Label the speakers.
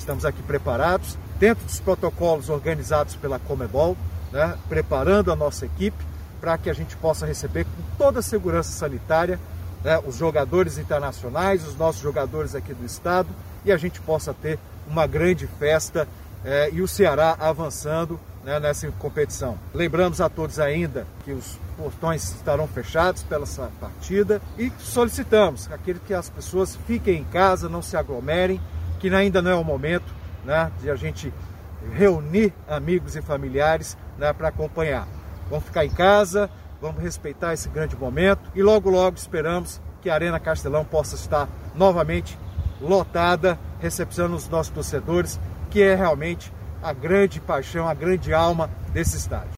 Speaker 1: estamos aqui preparados, dentro dos protocolos organizados pela Conmebol, né, preparando a nossa equipe para que a gente possa receber com toda a segurança sanitária, né, os jogadores internacionais, os nossos jogadores aqui do estado, e a gente possa ter uma grande festa e o Ceará avançando, né, nessa competição. Lembramos a todos ainda que os portões estarão fechados pela essa partida e solicitamos que as pessoas fiquem em casa, não se aglomerem, que ainda não é o momento, né, de a gente reunir amigos e familiares, né, para acompanhar. Vamos ficar em casa, vamos respeitar esse grande momento e logo esperamos que a Arena Castelão possa estar novamente lotada, recepcionando os nossos torcedores, que é realmente a grande paixão, a grande alma desse estádio.